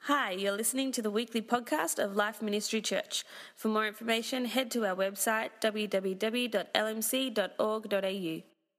Hi, you're listening to the weekly podcast of Life Ministry Church. For more information, head to our website www.lmc.org.au.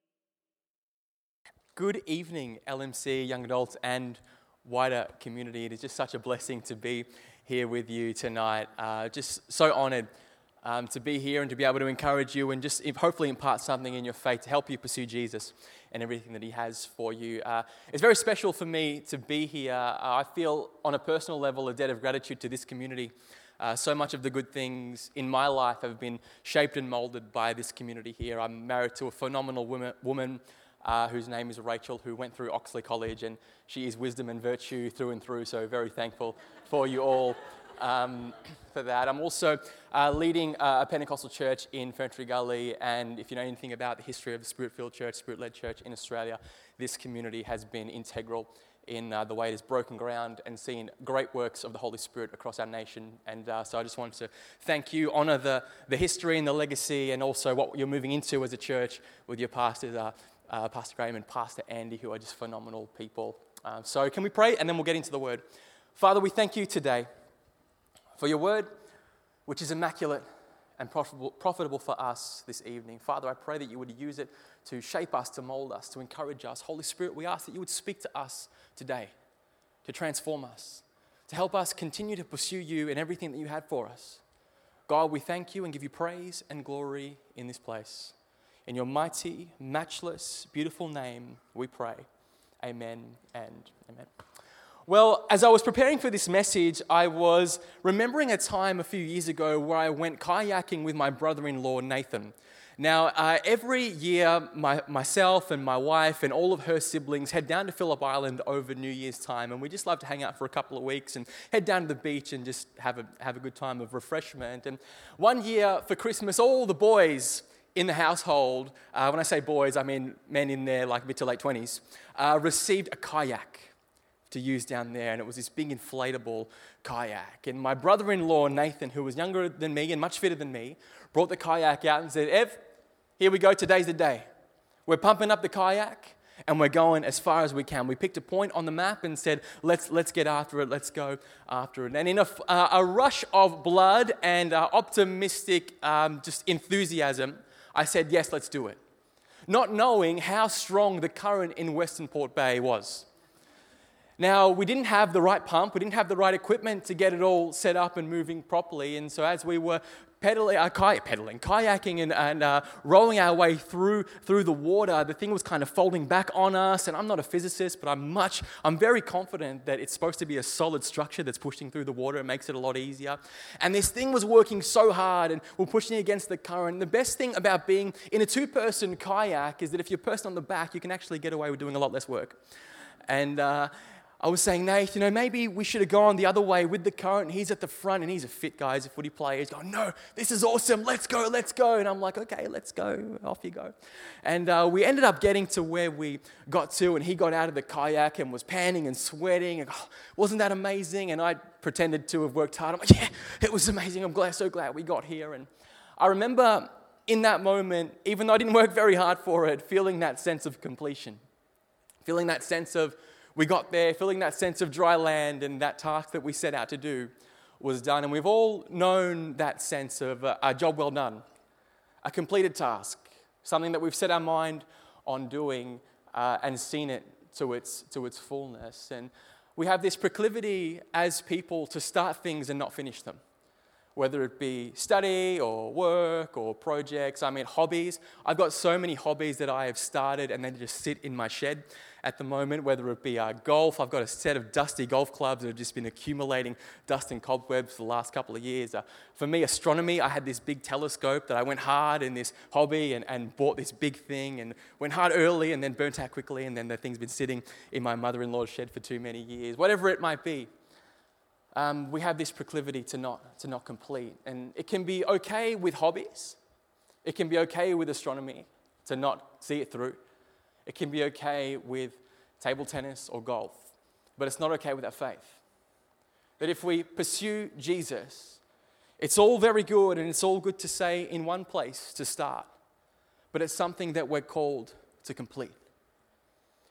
Good evening, LMC, young adults, and wider community. It is just such a blessing to be here with you tonight. Just so honoured to be here and to be able to encourage you and just hopefully impart something in your faith to help you pursue Jesus and everything that he has for you. It's very special for me to be here. I feel on a personal level a debt of gratitude to this community. So much of the good things in my life have been shaped and moulded by this community here. I'm married to a phenomenal woman whose name is Rachel, who went through Oxley College, and she is wisdom and virtue through and through, so very thankful for you all for that. I'm also leading a Pentecostal church in Ferntree Gully, and if you know anything about the history of the Spirit-filled church, Spirit-led church in Australia, this community has been integral in the way it has broken ground and seen great works of the Holy Spirit across our nation. And so I just wanted to thank you, honour the history and the legacy, and also what you're moving into as a church with your pastors, Pastor Graham and Pastor Andy, who are just phenomenal people. So can we pray, and then we'll get into the word. Father, we thank you today for your word, which is immaculate and profitable for us this evening. Father, I pray that you would use it to shape us, to mold us, to encourage us. Holy Spirit, we ask that you would speak to us today, to transform us, to help us continue to pursue you in everything that you had for us. God, we thank you and give you praise and glory in this place. In your mighty, matchless, beautiful name, we pray. Amen and amen. Well, as I was preparing for this message, I was remembering a time a few years ago where I went kayaking with my brother-in-law, Nathan. Now, every year, myself and my wife and all of her siblings head down to Phillip Island over New Year's time, and we just love to hang out for a couple of weeks and head down to the beach and just have a good time of refreshment. And one year for Christmas, all the boys in the household, when I say boys, I mean men in their mid to late 20s, received a kayak to use down there, and it was this big inflatable kayak. And my brother-in-law, Nathan, who was younger than me and much fitter than me, brought the kayak out and said, "Ev, here we go, today's the day. We're pumping up the kayak and we're going as far as we can." We picked a point on the map and said, let's get after it, let's go after it. And in a rush of blood and optimistic just enthusiasm, I said, yes, let's do it. Not knowing how strong the current in Western Port Bay was. Now, we didn't have the right pump, we didn't have the right equipment to get it all set up and moving properly. And so as we were kayaking and rolling our way through the water, the thing was kind of folding back on us. And I'm not a physicist, but I'm very confident that it's supposed to be a solid structure that's pushing through the water. It makes it a lot easier. And this thing was working so hard, and we're pushing against the current. The best thing about being in a two-person kayak is that if you're a person on the back, you can actually get away with doing a lot less work. And I was saying, Nate, maybe we should have gone the other way with the current. He's at the front, and he's a fit guy, he's a footy player. He's going, no, this is awesome, let's go. And I'm like, okay, let's go, off you go. And we ended up getting to where we got to, and he got out of the kayak and was panting and sweating. And, wasn't that amazing? And I pretended to have worked hard. I'm like, yeah, it was amazing. I'm so glad we got here. And I remember in that moment, even though I didn't work very hard for it, feeling that sense of completion, feeling that sense of we got there, feeling that sense of dry land, and that task that we set out to do was done. And we've all known that sense of a job well done, a completed task, something that we've set our mind on doing and seen it to its fullness. And we have this proclivity as people to start things and not finish them, whether it be study or work or projects. Hobbies. I've got so many hobbies that I have started and then just sit in my shed at the moment, whether it be golf. I've got a set of dusty golf clubs that have just been accumulating dust and cobwebs for the last couple of years. For me, astronomy, I had this big telescope that I went hard in this hobby and bought this big thing and went hard early and then burnt out quickly, and then the thing's been sitting in my mother-in-law's shed for too many years. Whatever it might be, we have this proclivity to not complete. And it can be okay with hobbies. It can be okay with astronomy to not see it through. It can be okay with table tennis or golf, but it's not okay with our faith. That if we pursue Jesus, it's all very good and it's all good to say in one place to start, but it's something that we're called to complete.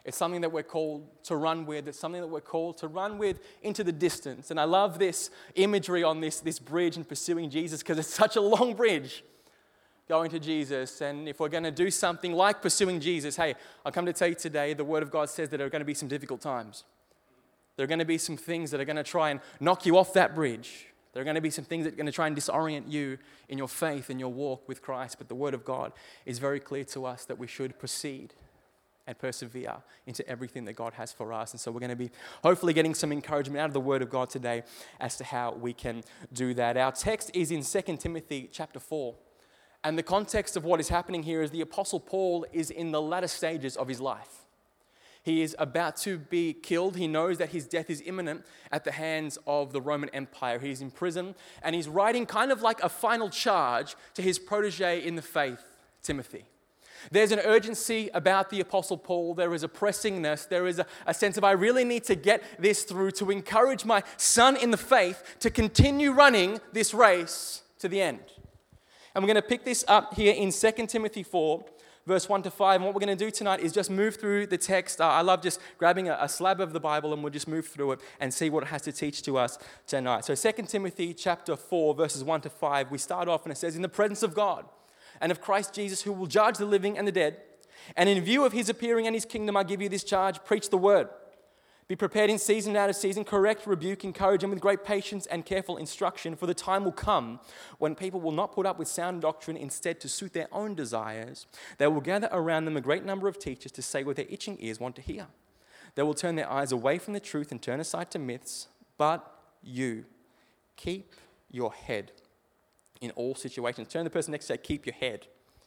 It's something that we're called to run with. It's something that we're called to run with into the distance. And I love this imagery on this bridge and pursuing Jesus because it's such a long bridge going to Jesus. And if we're going to do something like pursuing Jesus, hey, I'll come to tell you today, the Word of God says that there are going to be some difficult times. There are going to be some things that are going to try and knock you off that bridge. There are going to be some things that are going to try and disorient you in your faith and your walk with Christ. But the Word of God is very clear to us that we should proceed and persevere into everything that God has for us. And so we're going to be hopefully getting some encouragement out of the Word of God today as to how we can do that. Our text is in 2 Timothy chapter 4. And the context of what is happening here is the Apostle Paul is in the latter stages of his life. He is about to be killed. He knows that his death is imminent at the hands of the Roman Empire. He's in prison and he's writing kind of like a final charge to his protege in the faith, Timothy. There's an urgency about the Apostle Paul. There is a pressingness. There is a sense of I really need to get this through to encourage my son in the faith to continue running this race to the end. And we're going to pick this up here in 2 Timothy 4, verse 1 to 5. And what we're going to do tonight is just move through the text. I love just grabbing a slab of the Bible and we'll just move through it and see what it has to teach to us tonight. So 2 Timothy chapter 4, verses 1 to 5, we start off and it says, "In the presence of God and of Christ Jesus, who will judge the living and the dead, and in view of his appearing and his kingdom, I give you this charge, preach the word. Be prepared in season and out of season, correct, rebuke, encourage, and with great patience and careful instruction, for the time will come when people will not put up with sound doctrine. Instead, to suit their own desires, they will gather around them a great number of teachers to say what their itching ears want to hear. They will turn their eyes away from the truth and turn aside to myths. But you, keep your head in all situations." Turn to the person next to you, say, keep your head.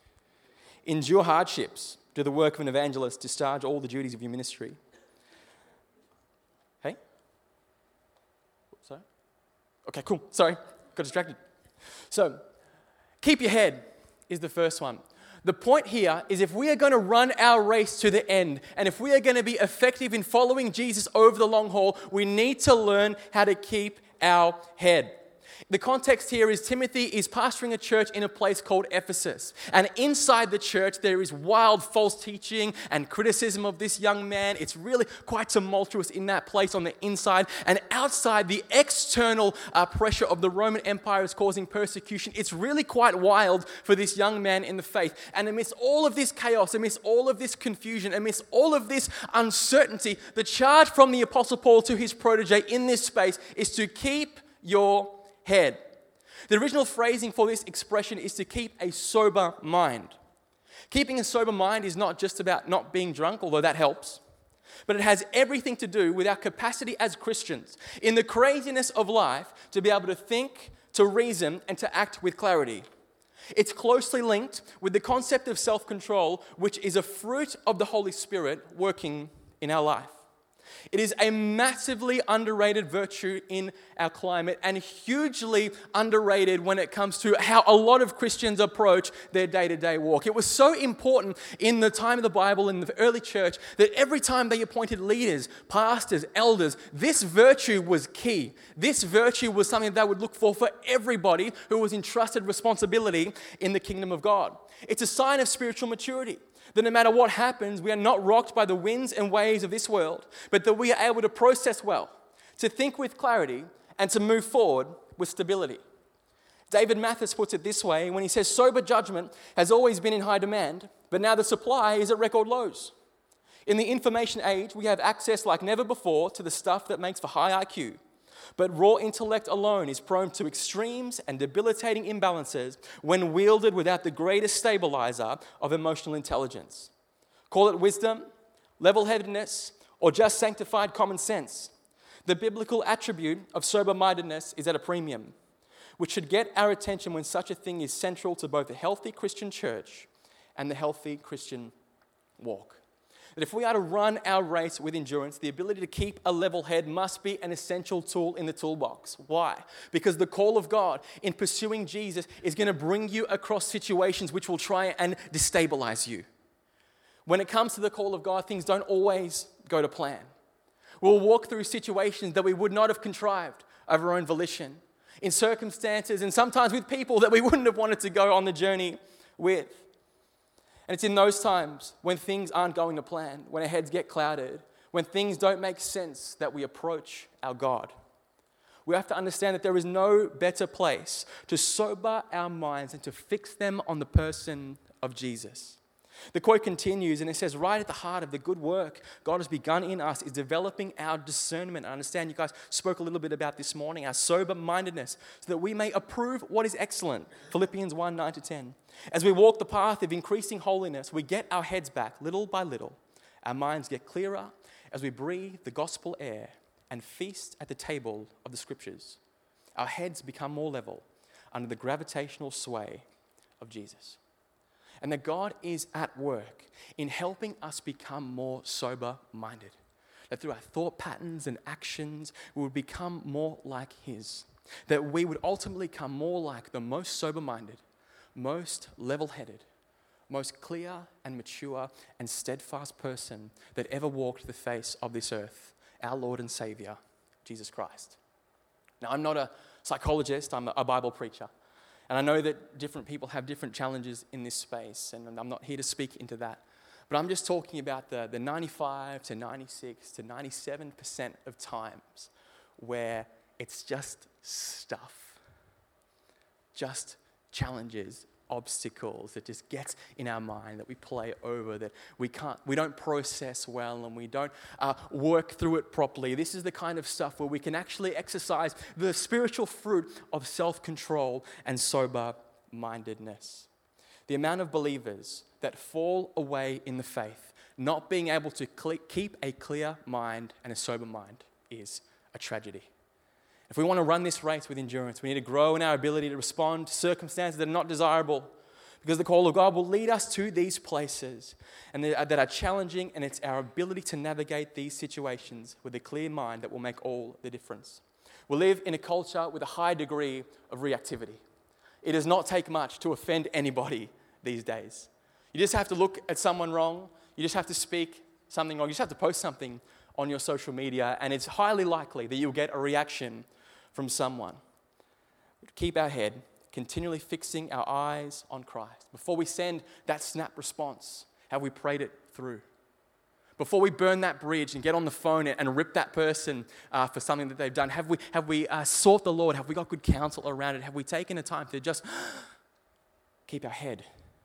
"Endure hardships. Do the work of an evangelist. Discharge all the duties of your ministry." Hey? Sorry? Okay, cool. Sorry. Got distracted. So, keep your head is the first one. The point here is if we are going to run our race to the end, and if we are going to be effective in following Jesus over the long haul, we need to learn how to keep our head. The context here is Timothy is pastoring a church in a place called Ephesus. And inside the church, there is wild false teaching and criticism of this young man. It's really quite tumultuous in that place on the inside. And outside, the external pressure of the Roman Empire is causing persecution. It's really quite wild for this young man in the faith. And amidst all of this chaos, amidst all of this confusion, amidst all of this uncertainty, the charge from the Apostle Paul to his protege in this space is to keep your head. The original phrasing for this expression is to keep a sober mind. Keeping a sober mind is not just about not being drunk, although that helps, but it has everything to do with our capacity as Christians in the craziness of life to be able to think, to reason, and to act with clarity. It's closely linked with the concept of self-control, which is a fruit of the Holy Spirit working in our life. It is a massively underrated virtue in our climate and hugely underrated when it comes to how a lot of Christians approach their day-to-day walk. It was so important in the time of the Bible, in the early church, that every time they appointed leaders, pastors, elders, this virtue was key. This virtue was something that they would look for everybody who was entrusted responsibility in the kingdom of God. It's a sign of spiritual maturity. That no matter what happens, we are not rocked by the winds and waves of this world, but that we are able to process well, to think with clarity, and to move forward with stability. David Mathis puts it this way when he says, "Sober judgment has always been in high demand, but now the supply is at record lows. In the information age, we have access like never before to the stuff that makes for high IQ. But raw intellect alone is prone to extremes and debilitating imbalances when wielded without the greatest stabilizer of emotional intelligence. Call it wisdom, level-headedness, or just sanctified common sense. The biblical attribute of sober-mindedness is at a premium, which should get our attention when such a thing is central to both the healthy Christian church and the healthy Christian walk." That if we are to run our race with endurance, the ability to keep a level head must be an essential tool in the toolbox. Why? Because the call of God in pursuing Jesus is going to bring you across situations which will try and destabilize you. When it comes to the call of God, things don't always go to plan. We'll walk through situations that we would not have contrived of our own volition, in circumstances and sometimes with people that we wouldn't have wanted to go on the journey with. And it's in those times when things aren't going to plan, when our heads get clouded, when things don't make sense, that we approach our God. We have to understand that there is no better place to sober our minds and to fix them on the person of Jesus. The quote continues and it says, right at the heart of the good work God has begun in us is developing our discernment. I understand you guys spoke a little bit about this morning, our sober-mindedness, so that we may approve what is excellent. Philippians 1, 9-10. As we walk the path of increasing holiness, we get our heads back little by little. Our minds get clearer as we breathe the gospel air and feast at the table of the scriptures. Our heads become more level under the gravitational sway of Jesus. And that God is at work in helping us become more sober-minded. That through our thought patterns and actions, we would become more like His. That we would ultimately come more like the most sober-minded, most level-headed, most clear and mature and steadfast person that ever walked the face of this earth, our Lord and Savior, Jesus Christ. Now, I'm not a psychologist, I'm a Bible preacher. And I know that different people have different challenges in this space, and I'm not here to speak into that. But I'm just talking about the 95 to 96 to 97% of times where it's just stuff, just challenges, obstacles that just gets in our mind, that we play over, that we don't process well, and we don't work through it properly. This is the kind of stuff where we can actually exercise the spiritual fruit of self-control and sober-mindedness. The amount of believers that fall away in the faith, not being able to keep a clear mind and a sober mind, is a tragedy. If we want to run this race with endurance, we need to grow in our ability to respond to circumstances that are not desirable, because the call of God will lead us to these places and that are challenging, and it's our ability to navigate these situations with a clear mind that will make all the difference. We live in a culture with a high degree of reactivity. It does not take much to offend anybody these days. You just have to look at someone wrong, you just have to speak something wrong, you just have to post something on your social media, and it's highly likely that you'll get a reaction from someone. Keep our head, continually fixing our eyes on Christ. Before we send that snap response, have we prayed it through? Before we burn that bridge and get on the phone and rip that person for something that they've done, have we sought the Lord? Have we got good counsel around it? Have we taken the time to just keep our head?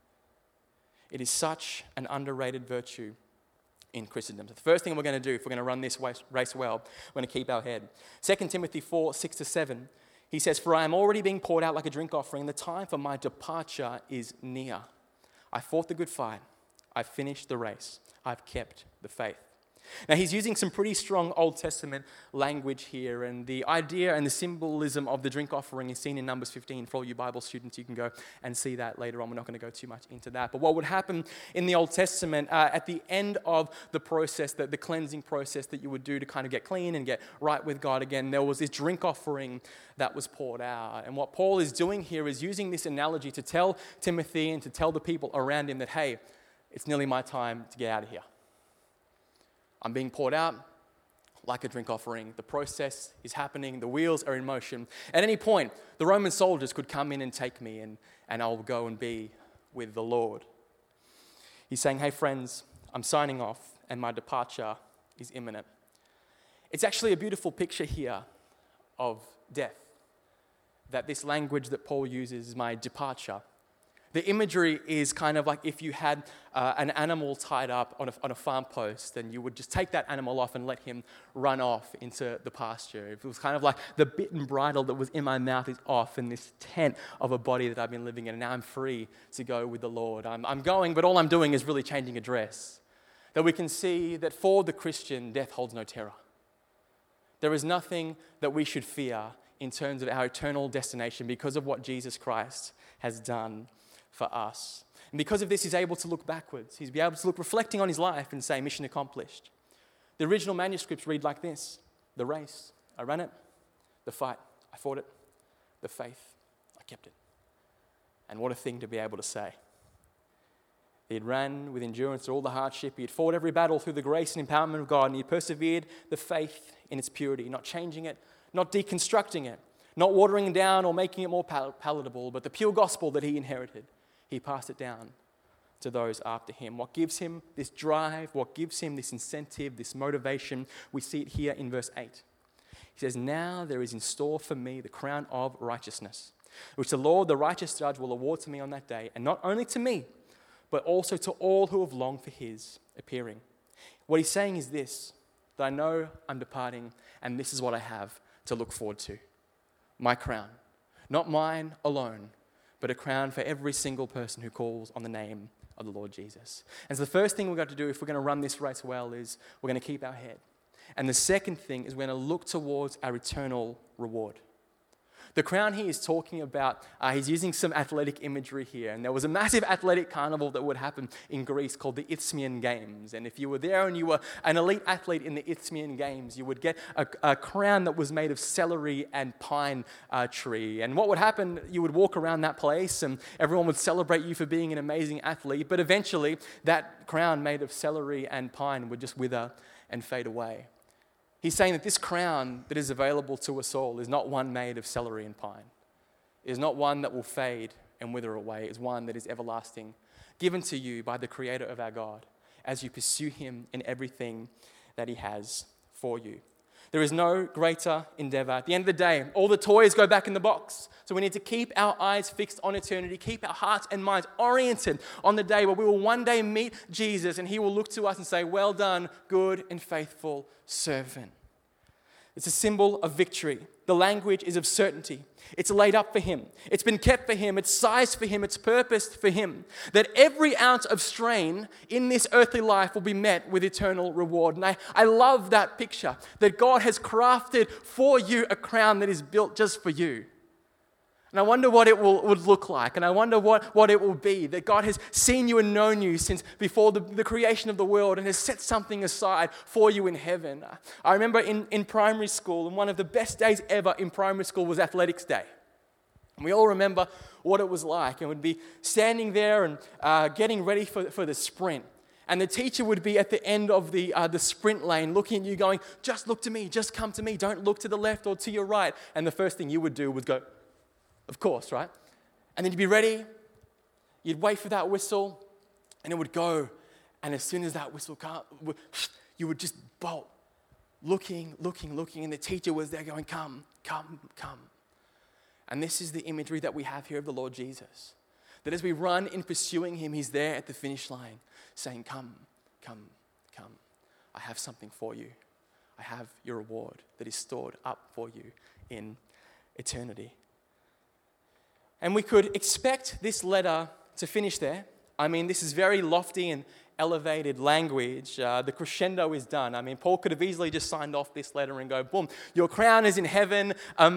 It is such an underrated virtue in Christendom. So the first thing we're going to do if we're going to run this race well, we're going to keep our head. 2 Timothy 4, 6-7, he says, "For I am already being poured out like a drink offering. The time for my departure is near. I fought the good fight. I've finished the race. I've kept the faith." Now, he's using some pretty strong Old Testament language here, and the idea and the symbolism of the drink offering is seen in Numbers 15. For all you Bible students, you can go and see that later on. We're not going to go too much into that. But what would happen in the Old Testament at the end of the process, the cleansing process that you would do to kind of get clean and get right with God again, there was this drink offering that was poured out. And what Paul is doing here is using this analogy to tell Timothy and to tell the people around him that, hey, it's nearly my time to get out of here. I'm being poured out like a drink offering. The process is happening. The wheels are in motion. At any point, the Roman soldiers could come in and take me, and I'll go and be with the Lord. He's saying, hey, friends, I'm signing off, and my departure is imminent. It's actually a beautiful picture here of death, that this language that Paul uses is my departure. The imagery is kind of like if you had an animal tied up on a farm post, and you would just take that animal off and let him run off into the pasture. It was kind of like the bit and bridle that was in my mouth is off in this tent of a body that I've been living in, and now I'm free to go with the Lord. I'm going, but all I'm doing is really changing a dress. That we can see that for the Christian, death holds no terror. There is nothing that we should fear in terms of our eternal destination because of what Jesus Christ has done for us. And because of this, he's able to look backwards. He's able to look reflecting on his life and say, mission accomplished. The original manuscripts read like this: the race, I ran it; the fight, I fought it; the faith, I kept it. And what a thing to be able to say. He had ran with endurance through all the hardship. He had fought every battle through the grace and empowerment of God, and he persevered the faith in its purity, not changing it, not deconstructing it, not watering it down or making it more palatable, but the pure gospel that he inherited. He passed it down to those after him. What gives him this drive, what gives him this incentive, this motivation, we see it here in verse 8. He says, "Now there is in store for me the crown of righteousness, which the Lord, the righteous judge, will award to me on that day, and not only to me, but also to all who have longed for his appearing." What he's saying is this, that I know I'm departing, and this is what I have to look forward to. My crown. Not mine alone, but a crown for every single person who calls on the name of the Lord Jesus. And so the first thing we've got to do if we're going to run this race well is we're going to keep our head. And the second thing is we're going to look towards our eternal reward. The crown he is talking about, he's using some athletic imagery here. And there was a massive athletic carnival that would happen in Greece called the Isthmian Games. And if you were there and you were an elite athlete in the Isthmian Games, you would get a crown that was made of celery and pine tree. And what would happen, you would walk around that place and everyone would celebrate you for being an amazing athlete. But eventually, that crown made of celery and pine would just wither and fade away. He's saying that this crown that is available to us all is not one made of celery and pine. It is not one that will fade and wither away. It is one that is everlasting, given to you by the Creator of our God as you pursue him in everything that he has for you. There is no greater endeavor. At the end of the day, all the toys go back in the box. So we need to keep our eyes fixed on eternity, keep our hearts and minds oriented on the day where we will one day meet Jesus and he will look to us and say, "Well done, good and faithful servant." It's a symbol of victory. The language is of certainty. It's laid up for him. It's been kept for him. It's sized for him. It's purposed for him. That every ounce of strain in this earthly life will be met with eternal reward. And I love that picture, that God has crafted for you a crown that is built just for you. And I wonder what it would look like. And I wonder what it will be. That God has seen you and known you since before the creation of the world and has set something aside for you in heaven. I remember in primary school, and one of the best days ever in primary school was athletics day. And we all remember what it was like. And we'd be standing there and getting ready for the sprint. And the teacher would be at the end of the sprint lane looking at you going, "Just look to me, just come to me. Don't look to the left or to your right." And the first thing you would do was go, "Of course," right? And then you'd be ready, you'd wait for that whistle, and it would go. And as soon as that whistle came, you would just bolt, looking, and the teacher was there going, "Come, come, come." And this is the imagery that we have here of the Lord Jesus. That as we run in pursuing him, he's there at the finish line saying, "Come, come, come. I have something for you. I have your reward that is stored up for you in eternity." And we could expect this letter to finish there. I mean, this is very lofty and elevated language. The crescendo is done. I mean, Paul could have easily just signed off this letter and go, "Boom, your crown is in heaven,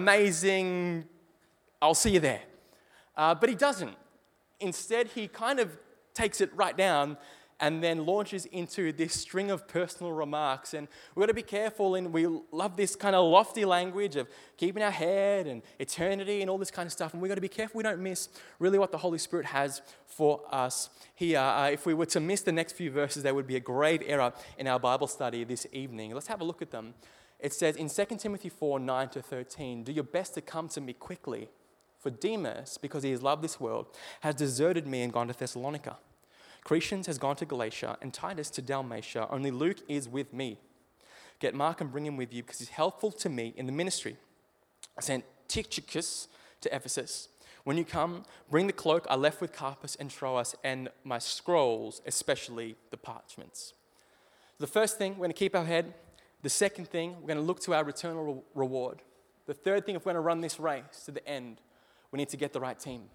amazing, I'll see you there." But he doesn't. Instead, he kind of takes it right down and then launches into this string of personal remarks. And we've got to be careful, and we love this kind of lofty language of keeping our head and eternity and all this kind of stuff. And we've got to be careful we don't miss really what the Holy Spirit has for us here. If we were to miss the next few verses, there would be a grave error in our Bible study this evening. Let's have a look at them. It says in 2 Timothy 4, 9-13, "Do your best to come to me quickly, for Demas, because he has loved this world, has deserted me and gone to Thessalonica. Crescens has gone to Galatia, and Titus to Dalmatia. Only Luke is with me. Get Mark and bring him with you, because he's helpful to me in the ministry. I sent Tychicus to Ephesus. When you come, bring the cloak I left with Carpus and Troas, and my scrolls, especially the parchments." The first thing, we're going to keep our head. The second thing, we're going to look to our eternal reward. The third thing, if we're going to run this race to the end, we need to get the right team.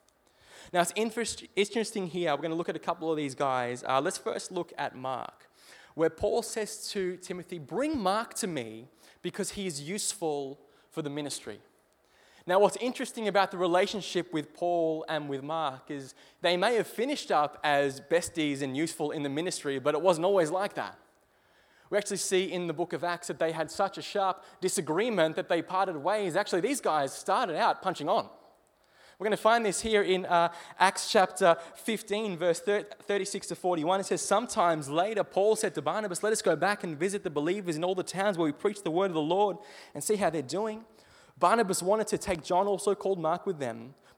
Now, it's interesting here. We're going to look at a couple of these guys. Let's first look at Mark, where Paul says to Timothy, "Bring Mark to me because he is useful for the ministry." Now, what's interesting about the relationship with Paul and with Mark is they may have finished up as besties and useful in the ministry, but it wasn't always like that. We actually see in the book of Acts that they had such a sharp disagreement that they parted ways. Actually, these guys started out punching on. We're going to find this here in Acts chapter 15, verse 36-41. It says, "Sometimes later, Paul said to Barnabas, 'Let us go back and visit the believers in all the towns where we preach the word of the Lord and see how they're doing.' Barnabas wanted to take John, also called Mark, with them, but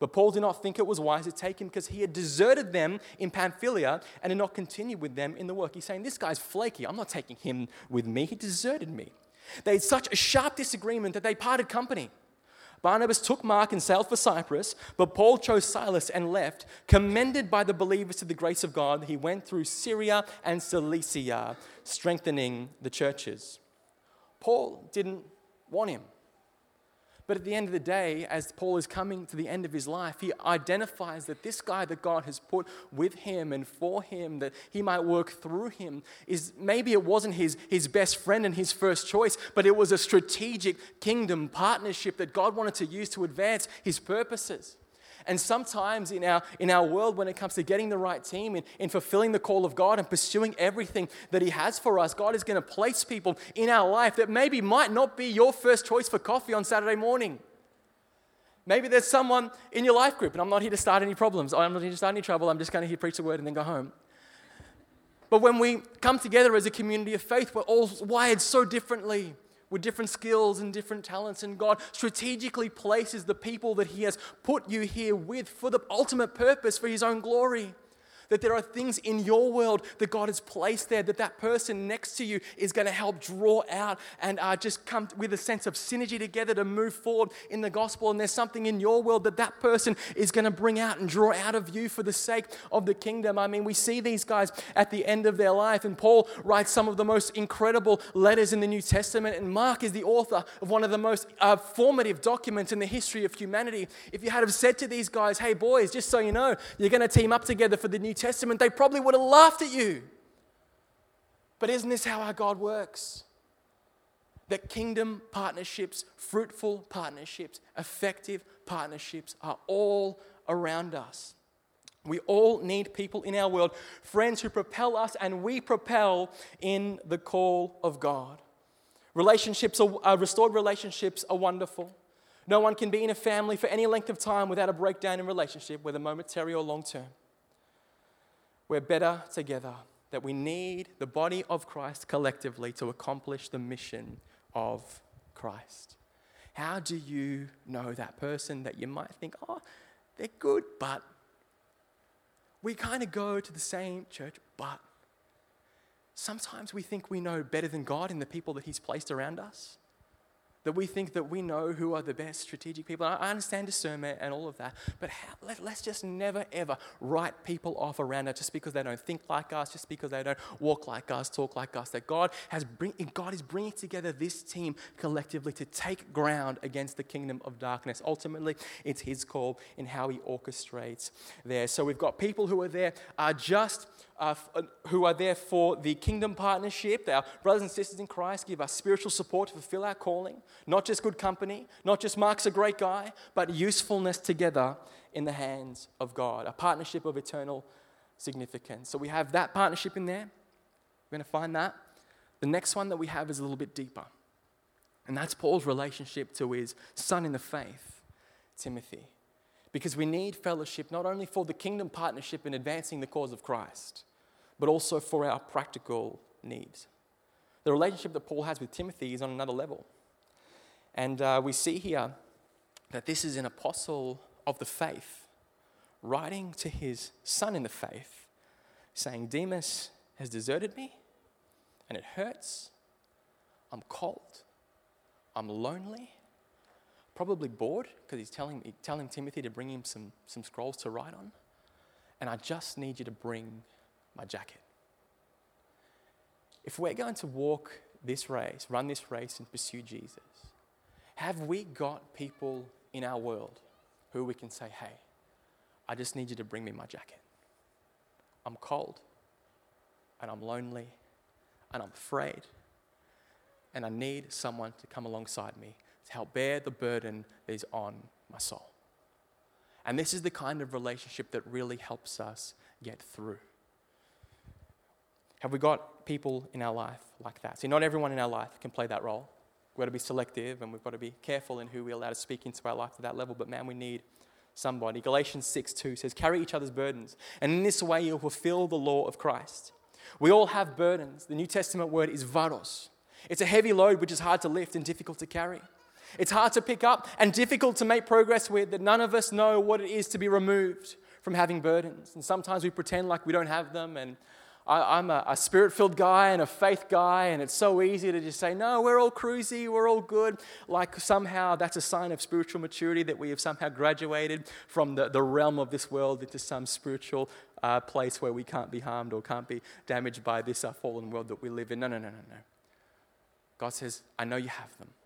But Paul did not think it was wise to take him because he had deserted them in Pamphylia and did not continue with them in the work. He's saying, this guy's flaky. I'm not taking him with me. He deserted me. They had such a sharp disagreement that they parted company. Barnabas took Mark and sailed for Cyprus, but Paul chose Silas and left. Commended by the believers to the grace of God, he went through Syria and Cilicia, strengthening the churches. Paul didn't want him. But at the end of the day, as Paul is coming to the end of his life, he identifies that this guy that God has put with him and for him, that he might work through him, is maybe it wasn't his best friend and his first choice, but it was a strategic kingdom partnership that God wanted to use to advance his purposes. And sometimes in our world, when it comes to getting the right team, in fulfilling the call of God and pursuing everything that He has for us, God is going to place people in our life that maybe might not be your first choice for coffee on Saturday morning. Maybe there's someone in your life group, and I'm not here to start any problems. I'm not here to start any trouble. I'm just going to here preach the word and then go home. But when we come together as a community of faith, we're all wired so differently, with different skills and different talents, and God strategically places the people that He has put you here with for the ultimate purpose, for His own glory. That there are things in your world that God has placed there that person next to you is going to help draw out and just come with a sense of synergy together to move forward in the gospel. And there's something in your world that person is going to bring out and draw out of you for the sake of the kingdom. I mean, we see these guys at the end of their life, and Paul writes some of the most incredible letters in the New Testament, and Mark is the author of one of the most formative documents in the history of humanity. If you had have said to these guys, hey boys, just so you know, you're going to team up together for the New Testament, they probably would have laughed at you. But isn't this how our God works? That kingdom partnerships, fruitful partnerships, effective partnerships are all around us. We all need people in our world, friends who propel us and we propel in the call of God. Restored relationships are wonderful. No one can be in a family for any length of time without a breakdown in relationship, whether momentary or long-term. We're better together, that we need the body of Christ collectively to accomplish the mission of Christ. How do you know that person that you might think, oh, they're good, but we kind of go to the same church, but sometimes we think we know better than God in the people that He's placed around us? That we think that we know who are the best strategic people. I understand discernment and all of that, but let's just never, ever write people off around us just because they don't think like us, just because they don't walk like us, talk like us. That God is bringing together this team collectively to take ground against the kingdom of darkness. Ultimately, it's His call in how He orchestrates there. So we've got people who are there who are there for the kingdom partnership. Our brothers and sisters in Christ give us spiritual support to fulfill our calling. Not just good company, not just Mark's a great guy, but usefulness together in the hands of God. A partnership of eternal significance. So we have that partnership in there. We're going to find that. The next one that we have is a little bit deeper. And that's Paul's relationship to his son in the faith, Timothy. Because we need fellowship not only for the kingdom partnership in advancing the cause of Christ, but also for our practical needs. The relationship that Paul has with Timothy is on another level. And we see here that this is an apostle of the faith writing to his son in the faith, saying, Demas has deserted me, and it hurts. I'm cold. I'm lonely. Probably bored because he's telling Timothy to bring him some scrolls to write on. And I just need you to bring my jacket. If we're going to walk this race, run this race and pursue Jesus, have we got people in our world who we can say, hey, I just need you to bring me my jacket. I'm cold and I'm lonely and I'm afraid and I need someone to come alongside me to help bear the burden that is on my soul. And this is the kind of relationship that really helps us get through. Have we got people in our life like that? See, not everyone in our life can play that role. We've got to be selective and we've got to be careful in who we allow to speak into our life to that level. But man, we need somebody. Galatians 6:2 says, carry each other's burdens. And in this way, you'll fulfill the law of Christ. We all have burdens. The New Testament word is varos. It's a heavy load which is hard to lift and difficult to carry. It's hard to pick up and difficult to make progress with, that none of us know what it is to be removed from having burdens. And sometimes we pretend like we don't have them. And I'm a spirit-filled guy and a faith guy, and it's so easy to just say, no, we're all cruisy, we're all good. Like somehow that's a sign of spiritual maturity, that we have somehow graduated from the realm of this world into some spiritual place where we can't be harmed or can't be damaged by this fallen world that we live in. No. God says, I know you have them.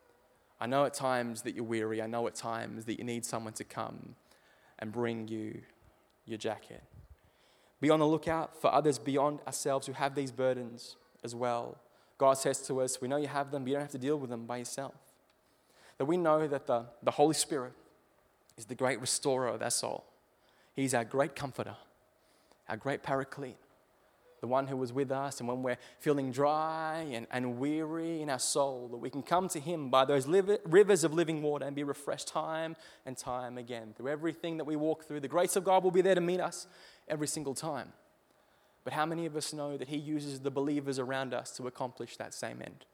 I know at times that you're weary. I know at times that you need someone to come and bring you your jacket. Be on the lookout for others beyond ourselves who have these burdens as well. God says to us, we know you have them, but you don't have to deal with them by yourself. That we know that the Holy Spirit is the great restorer of our soul. He's our great comforter, our great paraclete, the one who was with us, and when we're feeling dry and weary in our soul, that we can come to him by those rivers of living water and be refreshed time and time again. Through everything that we walk through, the grace of God will be there to meet us every single time. But how many of us know that he uses the believers around us to accomplish that same end?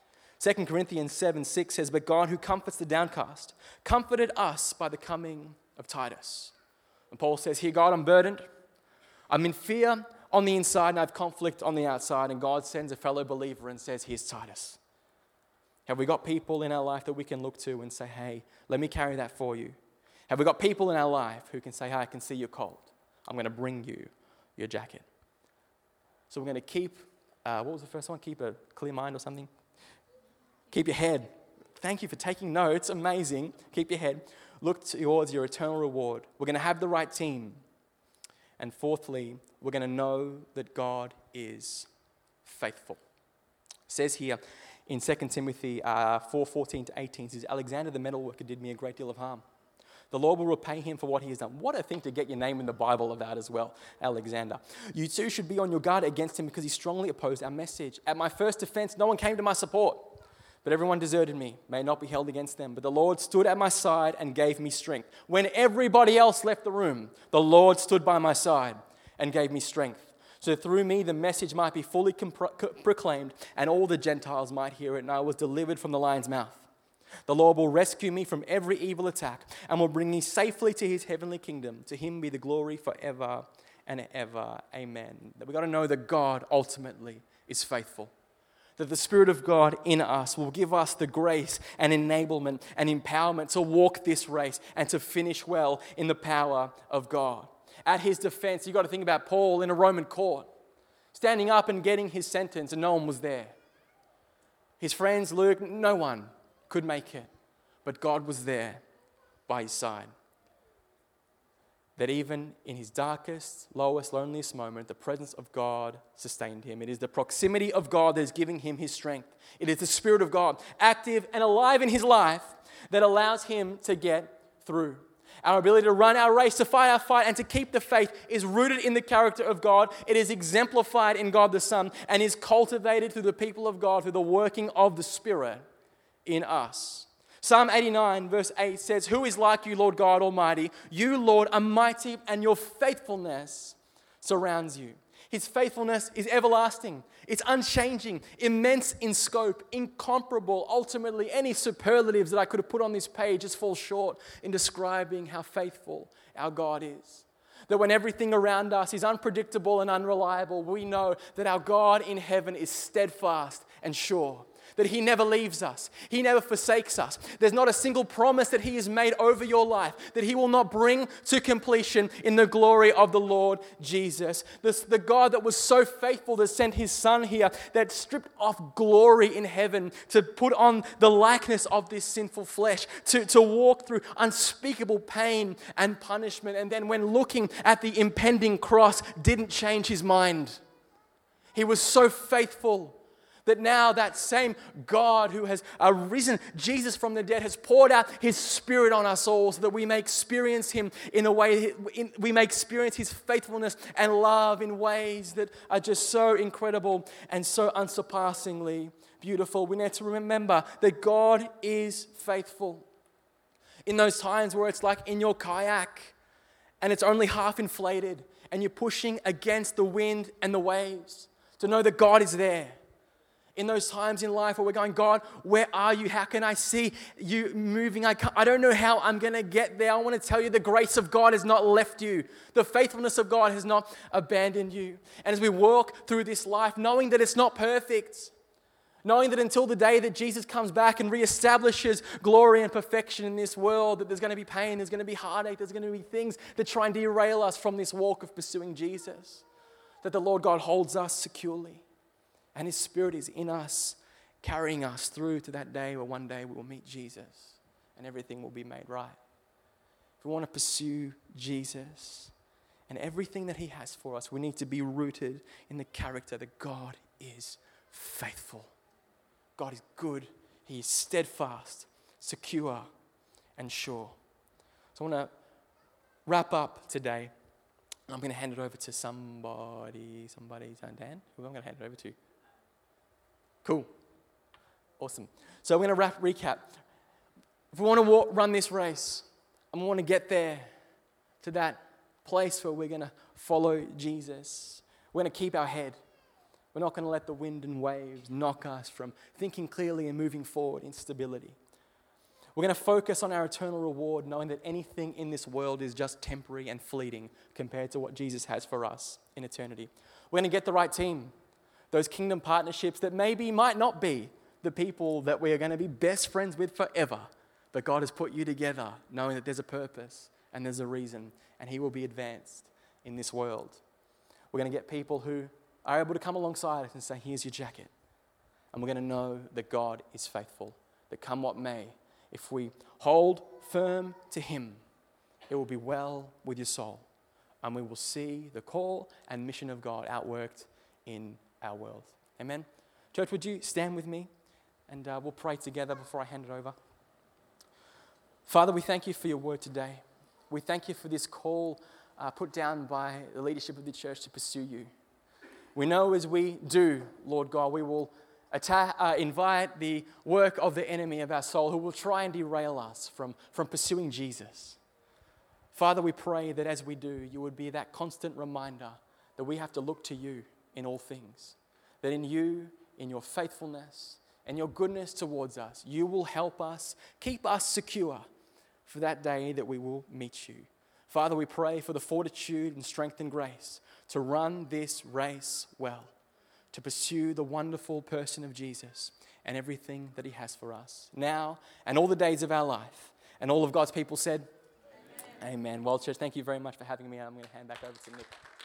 2 Corinthians 7:6 says, but God who comforts the downcast comforted us by the coming of Titus. And Paul says, here, God, I'm burdened. I'm in fear on the inside and I have conflict on the outside. And God sends a fellow believer and says, here's Titus. Have we got people in our life that we can look to and say, hey, let me carry that for you? Have we got people in our life who can say, hey, I can see you're cold. I'm going to bring you your jacket. So we're going to keep, what was the first one? Keep a clear mind or something? Keep your head. Thank you for taking notes. Amazing. Keep your head. Look towards your eternal reward. We're going to have the right team. And fourthly, we're going to know that God is faithful. It says here in 2 Timothy 4:14-18, it says, Alexander the metalworker did me a great deal of harm. The Lord will repay him for what he has done. What a thing to get your name in the Bible about as well, Alexander. You too should be on your guard against him because he strongly opposed our message. At my first defense, no one came to my support, but everyone deserted me. May it not be held against them. But the Lord stood at my side and gave me strength. When everybody else left the room, the Lord stood by my side and gave me strength. So through me, the message might be fully proclaimed and all the Gentiles might hear it. And I was delivered from the lion's mouth. The Lord will rescue me from every evil attack and will bring me safely to his heavenly kingdom. To him be the glory forever and ever. Amen. We've got to know that God ultimately is faithful. That the Spirit of God in us will give us the grace and enablement and empowerment to walk this race and to finish well in the power of God. At his defense, you've got to think about Paul in a Roman court, standing up and getting his sentence, and no one was there. His friends, Luke, no one could make it, but God was there by his side. That even in his darkest, lowest, loneliest moment, the presence of God sustained him. It is the proximity of God that is giving him his strength. It is the Spirit of God, active and alive in his life, that allows him to get through. Our ability to run our race, to fight our fight, and to keep the faith is rooted in the character of God. It is exemplified in God the Son and is cultivated through the people of God, through the working of the Spirit in us. Psalm 89 verse 8 says, who is like you, Lord God Almighty? You, Lord, are mighty and your faithfulness surrounds you. His faithfulness is everlasting. It's unchanging, immense in scope, incomparable. Ultimately, any superlatives that I could have put on this page just fall short in describing how faithful our God is. That when everything around us is unpredictable and unreliable, we know that our God in heaven is steadfast and sure. That he never leaves us. He never forsakes us. There's not a single promise that he has made over your life that he will not bring to completion in the glory of the Lord Jesus. The God that was so faithful that sent his Son here, that stripped off glory in heaven to put on the likeness of this sinful flesh, to walk through unspeakable pain and punishment. And then when looking at the impending cross, didn't change his mind. He was so faithful that now that same God who has risen Jesus from the dead has poured out his Spirit on us all so that we may experience him in a way, we may experience his faithfulness and love in ways that are just so incredible and so unsurpassingly beautiful. We need to remember that God is faithful. In those times where it's like in your kayak and it's only half inflated and you're pushing against the wind and the waves, to know that God is there. In those times in life where we're going, God, where are you? How can I see you moving? I don't know how I'm going to get there. I want to tell you the grace of God has not left you. The faithfulness of God has not abandoned you. And as we walk through this life, knowing that it's not perfect, knowing that until the day that Jesus comes back and reestablishes glory and perfection in this world, that there's going to be pain, there's going to be heartache, there's going to be things that try and derail us from this walk of pursuing Jesus, that the Lord God holds us securely. And His Spirit is in us, carrying us through to that day where one day we will meet Jesus and everything will be made right. If we want to pursue Jesus and everything that He has for us, we need to be rooted in the character that God is faithful. God is good. He is steadfast, secure, and sure. So I want to wrap up today. I'm going to hand it over to somebody, Dan? Who am I going to hand it over to? Cool. Awesome. So we're going to recap. If we want to run this race, and we want to get there to that place where we're going to follow Jesus, we're going to keep our head. We're not going to let the wind and waves knock us from thinking clearly and moving forward in stability. We're going to focus on our eternal reward, knowing that anything in this world is just temporary and fleeting compared to what Jesus has for us in eternity. We're going to get the right team, those kingdom partnerships that maybe might not be the people that we are going to be best friends with forever, but God has put you together knowing that there's a purpose and there's a reason, and He will be advanced in this world. We're going to get people who are able to come alongside us and say, here's your jacket. And we're going to know that God is faithful, that come what may, if we hold firm to Him, it will be well with your soul. And we will see the call and mission of God outworked in our world. Amen? Church, would you stand with me? And we'll pray together before I hand it over. Father, we thank You for Your word today. We thank You for this call put down by the leadership of the church to pursue You. We know as we do, Lord God, we will invite the work of the enemy of our soul who will try and derail us from pursuing Jesus. Father, we pray that as we do, You would be that constant reminder that we have to look to You in all things. That in You, in Your faithfulness and Your goodness towards us, You will help us, keep us secure for that day that we will meet You. Father, we pray for the fortitude and strength and grace to run this race well, to pursue the wonderful person of Jesus and everything that He has for us now and all the days of our life. And all of God's people said, Amen. Well, church, thank you very much for having me. I'm going to hand back over to Nick.